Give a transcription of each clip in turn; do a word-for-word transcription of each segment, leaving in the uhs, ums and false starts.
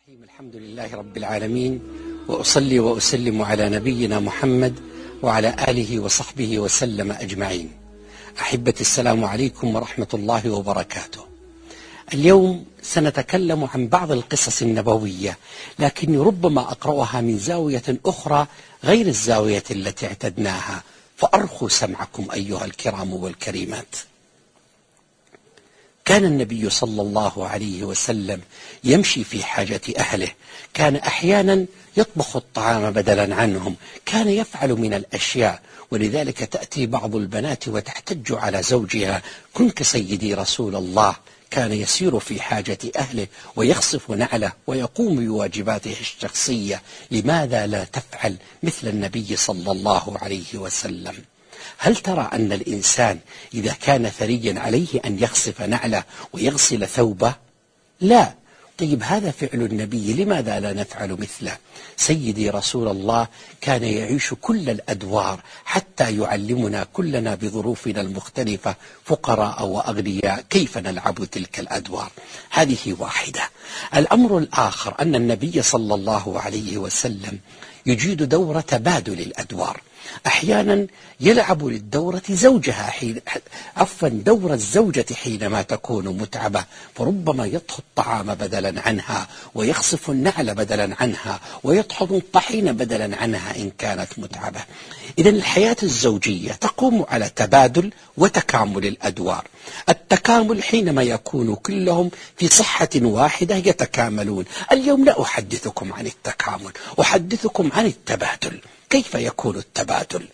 الرحيم. الحمد لله رب العالمين، وأصلي وأسلم على نبينا محمد وعلى آله وصحبه وسلم أجمعين. أحبتي، السلام عليكم ورحمة الله وبركاته. اليوم سنتكلم عن بعض القصص النبوية، لكني ربما أقرأها من زاوية أخرى غير الزاوية التي اعتدناها، فأرخوا سمعكم أيها الكرام والكريمات. كان النبي صلى الله عليه وسلم يمشي في حاجة أهله، كان أحيانا يطبخ الطعام بدلا عنهم، كان يفعل من الأشياء، ولذلك تأتي بعض البنات وتحتج على زوجها: كن كسيدي رسول الله. كان يسير في حاجة أهله ويخصف نعله ويقوم بواجباته الشخصية، لماذا لا تفعل مثل النبي صلى الله عليه وسلم؟ هل ترى أن الإنسان إذا كان ثريا عليه أن يخصف نعله ويغسل ثوبه؟ لا. طيب هذا فعل النبي، لماذا لا نفعل مثله؟ سيدي رسول الله كان يعيش كل الأدوار حتى يعلمنا كلنا بظروفنا المختلفة، فقراء وأغنياء، كيف نلعب تلك الأدوار. هذه واحدة. الأمر الآخر أن النبي صلى الله عليه وسلم يجيد دور تبادل الأدوار. أحيانا يلعب للدورة زوجها حين عفوا دور الزوجة حينما تكون متعبة، فربما يطهو الطعام بدلا عنها، ويخصف النعل بدلا عنها، ويطحن الطحين بدلا عنها إن كانت متعبة. إذن الحياة الزوجية تقوم على تبادل وتكامل الأدوار. التكامل حينما يكون كلهم في صحة واحدة يتكاملون. اليوم لا أحدثكم عن التكامل، أحدثكم عن التبادل. كيف يكون التبادل؟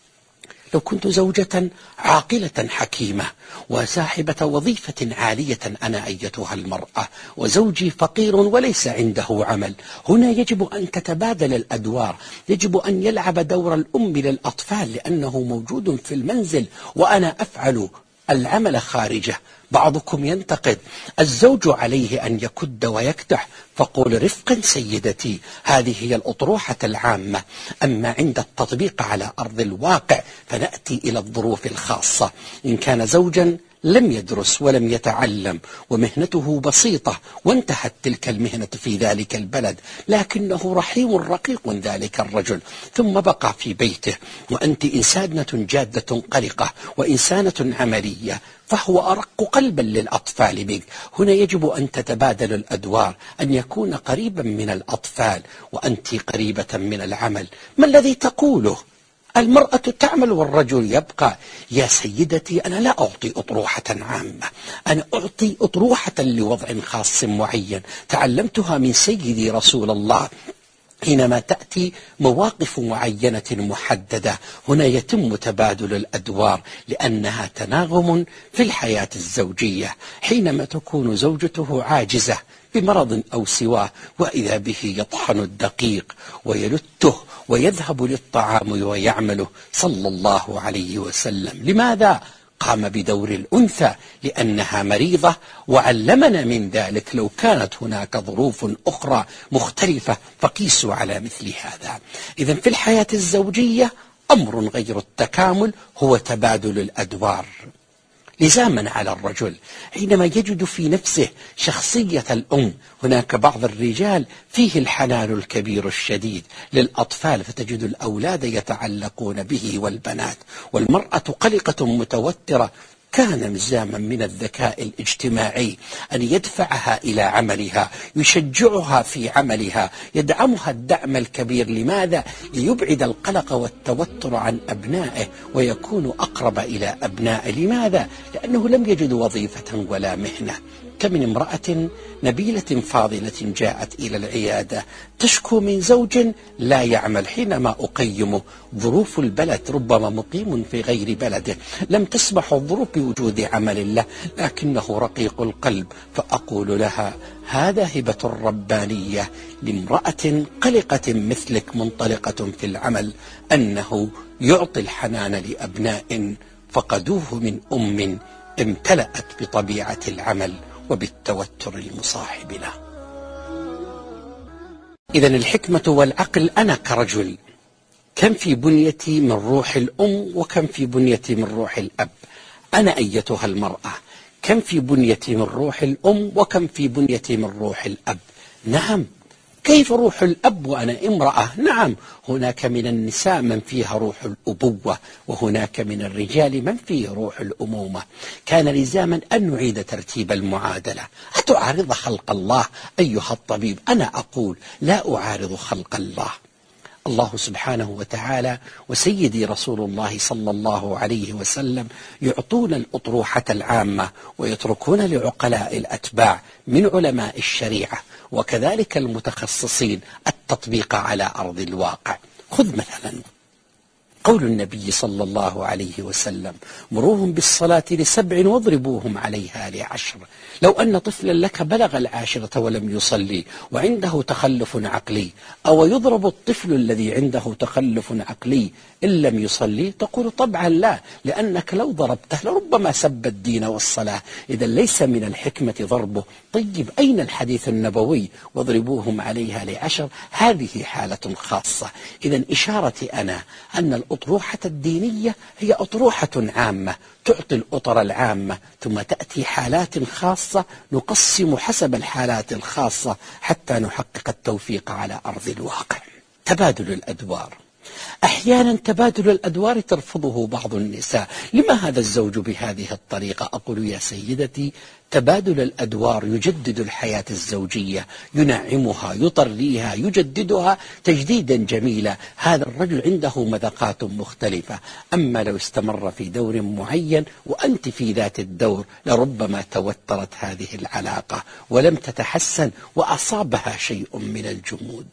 لو كنت زوجة عاقلة حكيمة وصاحبة وظيفة عالية أنا أيتها المرأة، وزوجي فقير وليس عنده عمل، هنا يجب أن تتبادل الأدوار. يجب أن يلعب دور الأم للأطفال لأنه موجود في المنزل وأنا أفعل العمل خارجه. بعضكم ينتقد: الزوج عليه أن يكد ويكدح، فقول رفقا سيدتي، هذه هي الأطروحة العامة. أما عند التطبيق على أرض الواقع فنأتي إلى الظروف الخاصة. إن كان زوجا لم يدرس ولم يتعلم ومهنته بسيطة وانتهت تلك المهنة في ذلك البلد، لكنه رحيم رقيق ذلك الرجل، ثم بقى في بيته، وأنت إنسانة جادة قلقة وإنسانة عملية، فهو أرق قلبا للأطفال بك. هنا يجب أن تتبادل الأدوار، أن يكون قريبا من الأطفال وأنت قريبة من العمل. ما الذي تقوله؟ المرأة تعمل والرجل يبقى. يا سيدتي، أنا لا أعطي أطروحة عامة، أنا أعطي أطروحة لوضع خاص معين تعلمتها من سيدي رسول الله. حينما تأتي مواقف معينة محددة، هنا يتم تبادل الأدوار لأنها تناغم في الحياة الزوجية. حينما تكون زوجته عاجزة بمرض أو سواه، وإذا به يطحن الدقيق ويلته ويذهب للطعام ويعمله صلى الله عليه وسلم. لماذا؟ قام بدور الأنثى لأنها مريضة، وعلمنا من ذلك. لو كانت هناك ظروف أخرى مختلفة فقيسوا على مثل هذا. إذن في الحياة الزوجية أمر غير التكامل هو تبادل الأدوار. لزاما على الرجل حينما يجد في نفسه شخصية الأم. هناك بعض الرجال فيه الحنان الكبير الشديد للأطفال، فتجد الأولاد يتعلقون به والبنات، والمرأة قلقة متوترة. كان مزاما من الذكاء الاجتماعي أن يدفعها إلى عملها، يشجعها في عملها، يدعمها الدعم الكبير. لماذا؟ ليبعد القلق والتوتر عن أبنائه ويكون أقرب إلى أبنائه. لماذا؟ لأنه لم يجد وظيفة ولا مهنة. كم من امرأة نبيلة فاضلة جاءت إلى العيادة تشكو من زوج لا يعمل. حينما أقيمه ظروف البلد، ربما مقيم في غير بلده، لم تسمح الظروف بوجود عمل له، لكنه رقيق القلب، فأقول لها: هذا هبة ربانية لامرأة قلقة مثلك منطلقة في العمل، أنه يعطي الحنان لأبناء فقدوه من أم امتلأت بطبيعة العمل وبالتوتر المصاحب له. إذن الحكمة والعقل. أنا كرجل كم في بنيتي من روح الأم وكم في بنيتي من روح الأب. أنا أيتها المرأة كم في بنيتي من روح الأم وكم في بنيتي من روح الأب. نعم، كيف روح الأب وأنا امرأة؟ نعم، هناك من النساء من فيها روح الأبوة، وهناك من الرجال من فيه روح الأمومة. كان لزاما أن نعيد ترتيب المعادلة. أتعارض خلق الله أيها الطبيب؟ أنا أقول لا أعارض خلق الله. الله سبحانه وتعالى وسيدي رسول الله صلى الله عليه وسلم يعطون الأطروحة العامة ويتركون لعقلاء الأتباع من علماء الشريعة وكذلك المتخصصين التطبيق على أرض الواقع. خذ مثلا قول النبي صلى الله عليه وسلم: مروهم بالصلاة لسبع واضربوهم عليها لعشر. لو أن طفلا لك بلغ العاشرة ولم يصلي وعنده تخلف عقلي، أو يضرب الطفل الذي عنده تخلف عقلي إن لم يصلي؟ تقول طبعا لا، لأنك لو ضربته لربما سب الدين والصلاة، إذا ليس من الحكمة ضربه. طيب أين الحديث النبوي واضربوهم عليها لعشر؟ هذه حالة خاصة. إذا إشارتي أنا أن الأطروحة الدينية هي أطروحة عامة تعطي الأطر العامة، ثم تأتي حالات خاصة نقسم حسب الحالات الخاصة حتى نحقق التوفيق على أرض الواقع. تبادل الأدوار. أحيانا تبادل الأدوار ترفضه بعض النساء. لما هذا الزوج بهذه الطريقة؟ أقول يا سيدتي: تبادل الأدوار يجدد الحياة الزوجية، ينعمها، يطريها، يجددها تجديدا جميلا. هذا الرجل عنده مذاقات مختلفة، أما لو استمر في دور معين وأنت في ذات الدور لربما توترت هذه العلاقة ولم تتحسن وأصابها شيء من الجمود.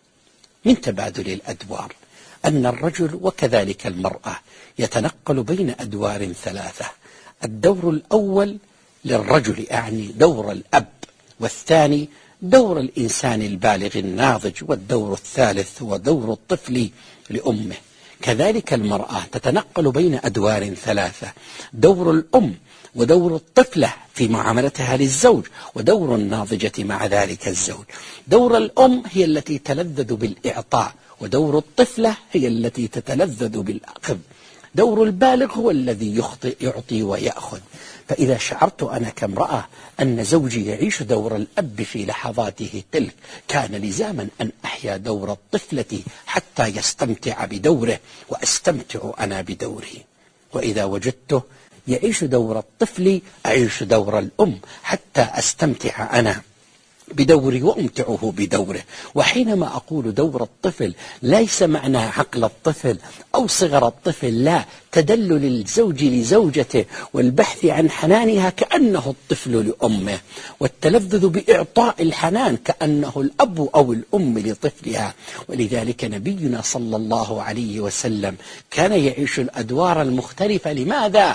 من تبادل الأدوار أن الرجل وكذلك المرأة يتنقل بين أدوار ثلاثة. الدور الأول للرجل أعني دور الأب، والثاني دور الإنسان البالغ الناضج، والدور الثالث هو دور الطفل لأمه. كذلك المرأة تتنقل بين أدوار ثلاثة: دور الأم، ودور الطفلة في معاملتها للزوج، ودور الناضجة مع ذلك الزوج. دور الأم هي التي تلذذ بالإعطاء، ودور الطفلة هي التي تتلذذ بالأخذ. دور البالغ هو الذي يخطئ يعطي ويأخذ. فإذا شعرت أنا كامرأة أن زوجي يعيش دور الأب في لحظاته تلك، كان لزاما أن أحيا دور الطفلة حتى يستمتع بدوره وأستمتع أنا بدوري. وإذا وجدته يعيش دور الطفل أعيش دور الأم حتى أستمتع أنا بدوري وأمتعه بدوره. وحينما أقول دور الطفل ليس معنى عقل الطفل أو صغر الطفل، لا، تدلل الزوج لزوجته والبحث عن حنانها كأنه الطفل لأمه، والتلذذ بإعطاء الحنان كأنه الأب أو الأم لطفلها. ولذلك نبينا صلى الله عليه وسلم كان يعيش الأدوار المختلفة. لماذا؟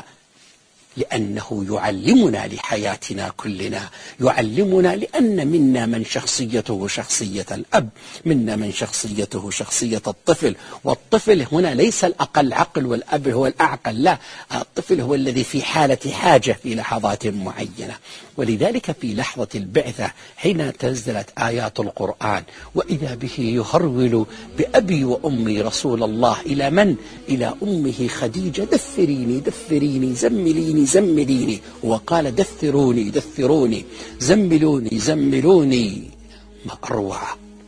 لأنه يعلمنا لحياتنا كلنا، يعلمنا لأن منا من شخصيته شخصية الأب، منا من شخصيته شخصية الطفل. والطفل هنا ليس الأقل عقل والأب هو الأعقل، لا، الطفل هو الذي في حالة حاجة في لحظات معينة. ولذلك في لحظة البعثة حين تنزلت آيات القرآن وإذا به يهرول بأبي وأمي رسول الله إلى من؟ إلى أمه خديجة: دثريني دثريني زمليني زمليني. وقال: دثروني دثروني زملوني زملوني. ما أروع!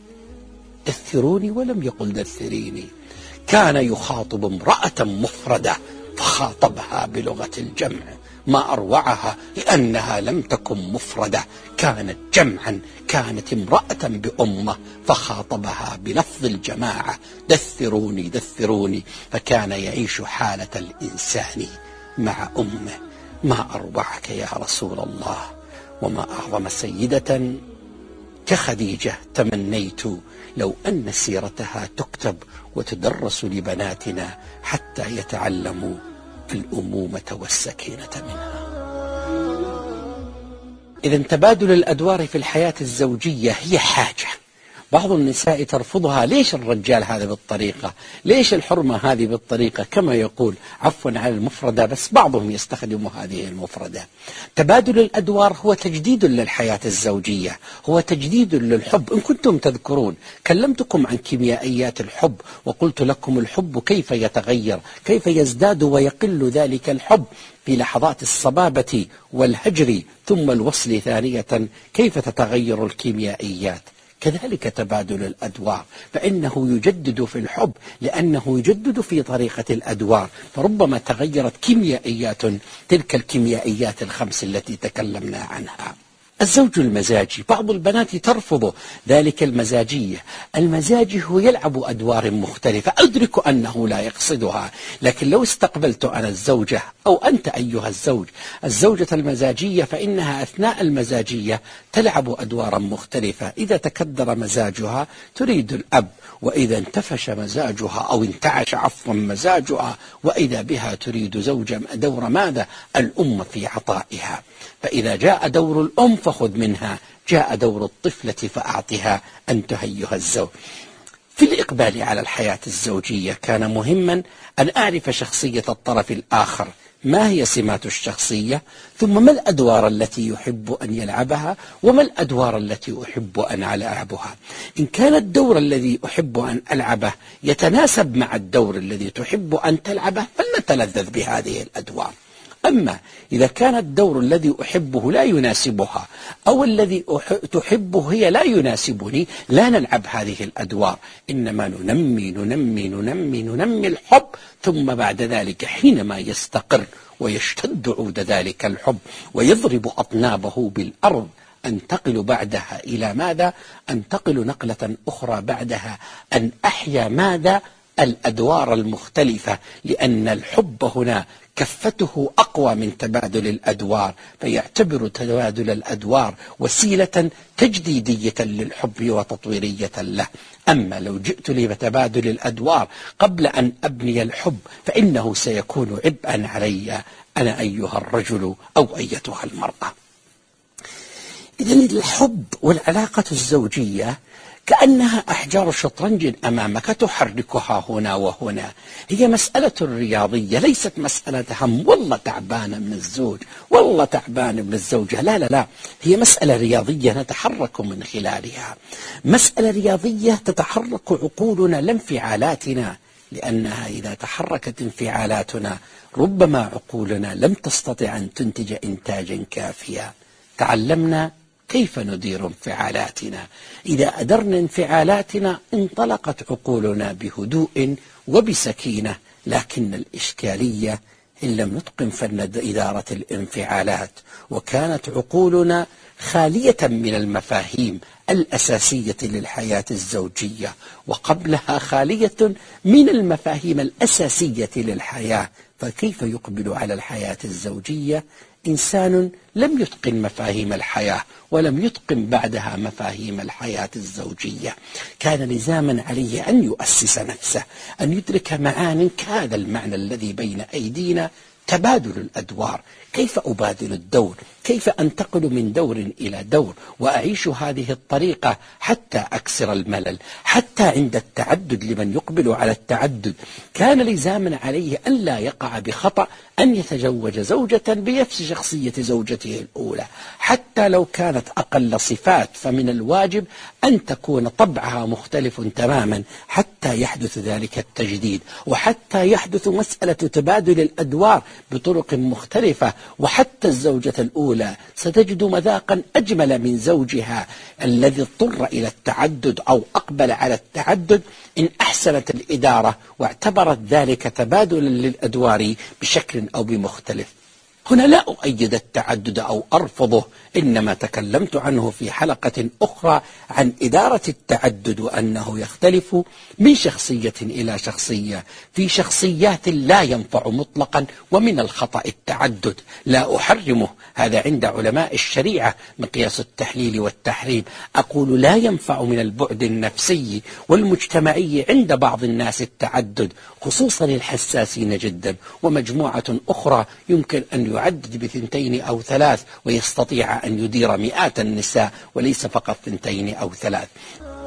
دثروني ولم يقل دثريني. كان يخاطب امرأة مفردة فخاطبها بلغة الجمع. ما أروعها، لأنها لم تكن مفردة، كانت جمعا، كانت امرأة بأمة فخاطبها بلفظ الجماعة: دثروني دثروني. فكان يعيش حالة الإنسان مع أمه. ما أروعك يا رسول الله، وما أعظم سيدة كخديجة. تمنيت لو أن سيرتها تكتب وتدرس لبناتنا حتى يتعلموا الأمومة والسكينة منها. إذن تبادل الأدوار في الحياة الزوجية هي حاجة. بعض النساء ترفضها. ليش الرجال هذا بالطريقة؟ ليش الحرمة هذه بالطريقة؟ كما يقول عفوا على المفردة، بس بعضهم يستخدم هذه المفردة. تبادل الأدوار هو تجديد للحياة الزوجية، هو تجديد للحب. إن كنتم تذكرون كلمتكم عن كيميائيات الحب وقلت لكم الحب كيف يتغير، كيف يزداد ويقل ذلك الحب في لحظات الصبابة والهجر ثم الوصل ثانية، كيف تتغير الكيميائيات. كذلك تبادل الأدوار، فإنه يجدد في الحب لأنه يجدد في طريقة الأدوار، فربما تغيرت كيميائيات تلك الكيميائيات الخمس التي تكلمنا عنها. الزوج المزاجي، بعض البنات ترفض ذلك المزاجية. المزاجي هو يلعب أدوار مختلفة، أدرك أنه لا يقصدها، لكن لو استقبلت أنا الزوجة أو أنت أيها الزوج الزوجة المزاجية، فإنها أثناء المزاجية تلعب أدوارا مختلفة. إذا تكدر مزاجها تريد الأب، وإذا انتفش مزاجها أو انتعش عفوا مزاجها وإذا بها تريد زوجا دور ماذا؟ الأم في عطائها. فإذا جاء دور الأم فخذ منها، جاء دور الطفلة فأعطها أنت أيها الزوج. في الإقبال على الحياة الزوجية كان مهما أن أعرف شخصية الطرف الآخر، ما هي سمات الشخصية، ثم ما الأدوار التي يحب أن يلعبها وما الأدوار التي أحب أن ألعبها. إن كان الدور الذي أحب أن ألعبه يتناسب مع الدور الذي تحب أن تلعبه فلنتلذذ بهذه الأدوار. أما إذا كان الدور الذي أحبه لا يناسبها أو الذي تحبه هي لا يناسبني، لا نلعب هذه الأدوار، إنما ننمي ننمي ننمي ننمي الحب، ثم بعد ذلك حينما يستقر ويشتد عود ذلك الحب ويضرب أطنابه بالأرض أنتقل بعدها إلى ماذا؟ أنتقل نقلة أخرى بعدها أن أحيا ماذا؟ الأدوار المختلفة، لأن الحب هنا كفته أقوى من تبادل الأدوار، فيعتبر تبادل الأدوار وسيلة تجديدية للحب وتطويرية له. أما لو جئت لي بتبادل الأدوار قبل أن أبني الحب فإنه سيكون عبئا علي أنا أيها الرجل أو أيتها المرأة. إذن الحب والعلاقة الزوجية كأنها أحجار شطرنج أمامك تحركها هنا وهنا. هي مسألة رياضية، ليست مسألة هم والله تعبان من الزوج والله تعبان من الزوجة، لا لا لا، هي مسألة رياضية نتحرك من خلالها، مسألة رياضية تتحرك عقولنا لا انفعالاتنا، لأنها إذا تحركت انفعالاتنا ربما عقولنا لم تستطع أن تنتج إنتاجا كافيا. تعلمنا كيف ندير انفعالاتنا. إذا أدرنا انفعالاتنا انطلقت عقولنا بهدوء وبسكينة، لكن الإشكالية إن لم نتقن فن إدارة الانفعالات وكانت عقولنا خالية من المفاهيم الأساسية للحياة الزوجية وقبلها خالية من المفاهيم الأساسية للحياة، فكيف يقبل على الحياة الزوجية إنسان لم يتقن مفاهيم الحياة ولم يتقن بعدها مفاهيم الحياة الزوجية؟ كان لزاما عليه أن يؤسس نفسه، أن يدرك معان كهذا المعنى الذي بين أيدينا، تبادل الأدوار. كيف أبادل الدور؟ كيف أنتقل من دور إلى دور وأعيش هذه الطريقة حتى أكسر الملل، حتى عند التعدد لمن يقبل على التعدد كان لزاما عليه أن لا يقع بخطأ أن يتزوج زوجة بنفس شخصية زوجته الأولى، حتى لو كانت أقل صفات فمن الواجب أن تكون طبعها مختلف تماما حتى يحدث ذلك التجديد، وحتى يحدث مسألة تبادل الأدوار بطرق مختلفة، وحتى الزوجة الأولى ستجد مذاقا أجمل من زوجها الذي اضطر إلى التعدد أو أقبل على التعدد إن أحسنت الإدارة واعتبرت ذلك تبادلا للأدوار بشكل أو بمختلف. هنا لا أؤيد التعدد أو أرفضه، إنما تكلمت عنه في حلقة أخرى عن إدارة التعدد وأنه يختلف من شخصية إلى شخصية، في شخصيات لا ينفع مطلقا ومن الخطأ التعدد، لا أحرمه، هذا عند علماء الشريعة مقياس التحليل والتحريم. أقول لا ينفع من البعد النفسي والمجتمعي عند بعض الناس التعدد، خصوصا الحساسين جدا، ومجموعة أخرى يمكن أن يعدد بثنتين أو ثلاث ويستطيع أن يدير مئات النساء وليس فقط ثنتين أو ثلاث.